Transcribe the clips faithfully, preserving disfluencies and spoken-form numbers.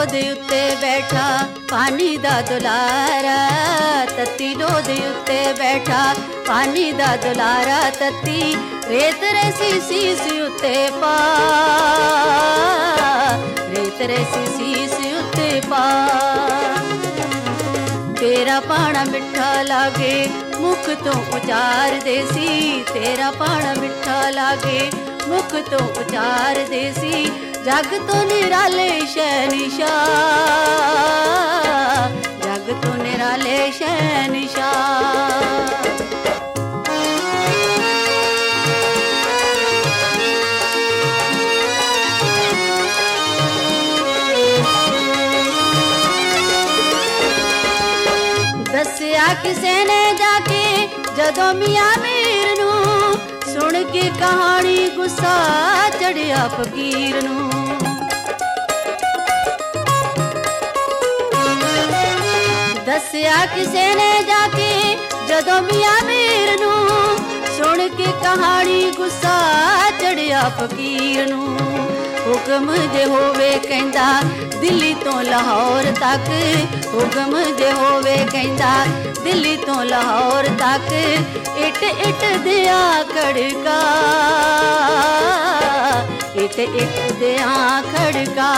ਦੇ ਉੱਤੇ ਬੈਠਾ ਪਾਣੀ ਦਾ ਦੁਲਾਰਾ, ਤੱਤੀ ਲੋ ਦੇ ਉੱਤੇ ਬੈਠਾ ਪਾਣੀ ਦਾ ਦੁਲਾਰਾ, ਤੱਤੀ ਰੇਤ ਰੈਸੀ ਸੀਸ ਉੱਤੇ ਪਾ, ਰੇਤ ਰੈਸੀ ਸੀਸ ਉੱਤੇ ਪਾ। ਤੇਰਾ ਪਾਣਾ ਮਿੱਠਾ ਲਾਗੇ ਮੁਖ ਤੋਂ ਉਚਾਰਦੇ ਸੀ, ਤੇਰਾ ਪਾਣਾ ਮਿੱਠਾ ਲਾਗੇ ਮੁਖ ਤੋਂ ਉਚਾਰਦੇ ਸੀ, ਜਗ ਤੋਂ ਨਿਰਾਲੇ ਸ਼ਹਿਨशाह, ਜਗ ਤੋਂ ਨਿਰਾਲੇ ਸ਼ਹਿਨशाह। ਦੱਸਿਆ ਕਿਸੇ ਨੇ ਜਾ ਕੇ ਜਦੋਂ ਮੀਆਂ ਮੀਰ ਨੂੰ, ਸੁਣ ਕੇ ਕਹਾਣੀ ਗੁੱਸਾ ਚੜਿਆ ਫਕੀਰ ਨੂੰ। ਦੱਸਿਆ ਕਿਸੇ ਨੇ ਜਾ ਕੇ ਜਦੋਂ ਮੀਆਂ ਮੀਰ ਨੂੰ, ਸੁਣ ਕੇ ਕਹਾਣੀ ਗੁੱਸਾ ਚੜਿਆ ਫਕੀਰ ਨੂੰ। ਹੁਕਮ ਜੇ ਹੋਵੇ ਕਹਿੰਦਾ ਦਿੱਲੀ ਤੋਂ ਲਾਹੌਰ ਤੱਕ, ਹੁਕਮ ਜੇ ਹੋਵੇ ਕਹਿੰਦਾ ਦਿੱਲੀ ਤੋਂ ਲਾਹੌਰ ਤੱਕ, ਇੱਟ ਇੱਟ ਦਿਆ ਖੜਕਾ, ਇੱਟ ਇੱਟ ਦਿਆ ਖੜਕਾ।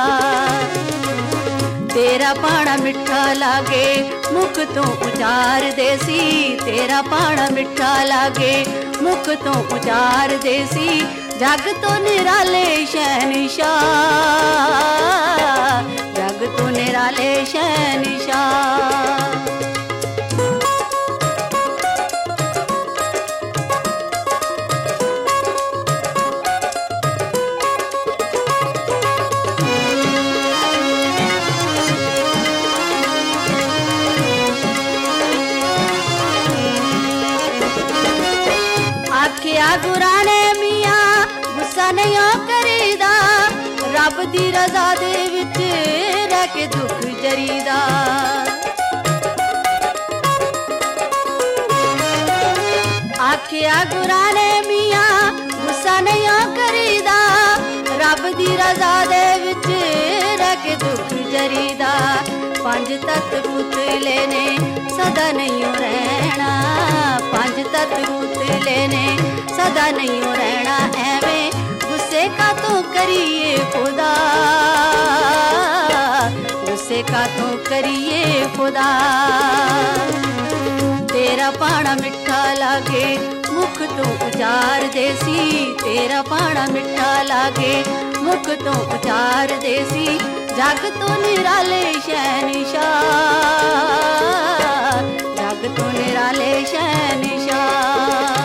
ਤੇਰਾ ਪਾਣਾ ਮਿੱਠਾ ਲਾਗੇ ਮੁਖ ਤੋਂ ਉਚਾਰਦੇ ਸੀ, ਤੇਰਾ ਪਾਣਾ ਮਿੱਠਾ ਲਾਗੇ ਮੁਖ ਤੋਂ ਉਚਾਰਦੇ ਸੀ, ਜਗ ਤੋਂ ਨਿਰਾਲੇ ਸ਼ਹਿਨशाह, ਜਗ ਤੋਂ ਨਿਰਾਲੇ ਸ਼ਹਿਨशाह। ਆਖਿਆ ਗੁਰਾਂ ਨੇ ਮੀਆਂ ਗੁੱਸਾ ਨਹੀਂ ਕਰੀਦਾ, ਰੱਬ ਦੀ ਰਜ਼ਾ ਦੇ ਵਿੱਚ ਰਹਿ ਕੇ ਦੁੱਖ ਜਰੀਦਾ। ਆਖਿਆ ਗੁਰਾਂ ਨੇ ਮੀਆਂ ਗੁੱਸਾ ਨਹੀਂ ਕਰੀਦਾ, ਰੱਬ ਦੀ ਰਜ਼ਾ ਦੇ ਵਿੱਚ ਰਹਿ ਕੇ ਦੁੱਖ ਜਰੀਦਾ। ਪੰਜ ਤੱਤ ਪੁਤਲੇ ਨੇ ਸਦਾ ਨਹੀਂ ਰਹਿਣਾ, ਪੰਜ ਤੱਤ ਪੁਤਲੇ ਨੇ ਸਦਾ ਨਹੀਂ ਰਹਿਣਾ, ਐਵੇਂ ਗੁੱਸੇ ਕਾਤੋਂ ਕਰੀਏ ਖੁਦਾ, ਗੁੱਸੇ ਕਾਤੋਂ ਕਰੀਏ ਖੁਦਾ। ਤੇਰਾ ਪਾਣਾ ਮਿੱਠਾ ਲਾਗੇ ਮੁਖ ਤੋਂ ਉਚਾਰਦੇ ਸੀ, ਤੇਰਾ ਪਾਣਾ ਮਿੱਠਾ ਲਾਗੇ ਮੁਖ ਤੋਂ ਉਚਾਰਦੇ ਸੀ, ਜਗ ਤੋਂ ਨਿਰਾਲੇ ਸ਼ਹਿਨशाह, ਜਗ ਤੋਂ ਨਿਰਾਲੇ ਸ਼ਹਿਨशाह।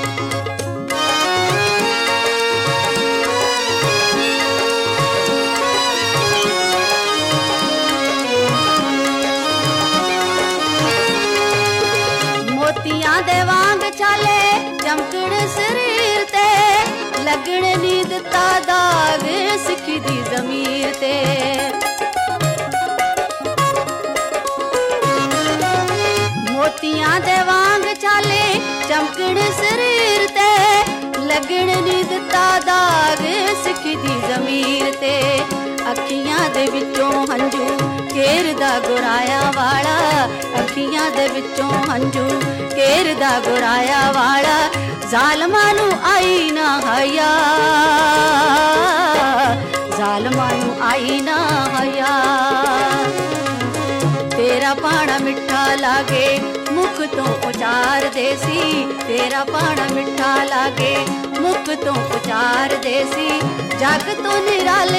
ਮੋਤੀਆਂ ਦੇ ਵਾਂਗ ਛਾਲੇ ਚਮਕਣ ਸਰੀਰ ਤੇ, ਲੱਗਣ ਨੀ ਦਿੱਤਾ ਦਾਗ ਸਿੱਖੀ ਦੀ ਜ਼ਮੀਰ ਤੇ। ਮੋਤੀਆਂ ਦੇ ਵਾਂਗ ਛਾਲੇ ਚਮਕਣ ਸਰੀਰ ਤੇ, ਲੱਗਣ ਨੀ ਦਿੱਤਾ ਦਾਗ ਸਿੱਖੀ ਦੀ ਜ਼ਮੀਰ ਤੇ। ਅੱਖੀਆਂ ਦੇ ਵਿੱਚੋਂ ਹੰਝੂ ਘੇਰਦਾ ਗੁਰਾਇਆ ਵਾਲਾ, ਅੱਖੀਆਂ ਦੇ ਵਿੱਚੋਂ ਹੰਝੂ ਘੇਰਦਾ ਗੁਰਾਇਆ ਵਾਲਾ, ਜ਼ਾਲਮਾਂ ਨੂੰ ਆਈ ਨਾ ਹਯਾ, ਜ਼ਾਲਮਾਂ ਨੂੰ ਆਈ ਨਾ ਹਯਾ। ਤੇਰਾ ਪਾਣਾ ਮਿੱਠਾ ਲਾਗੇ ਮੁਖ ਤੋਂ ਉਚਾਰਦੇ ਸੀ, ਤੇਰਾ ਪਾਣਾ ਮਿੱਠਾ ਲਾਗੇ ਮੁਖ ਤੋਂ ਉਚਾਰਦੇ ਸੀ, ਜਗ ਤੋਂ ਨਿਰਾਲੇ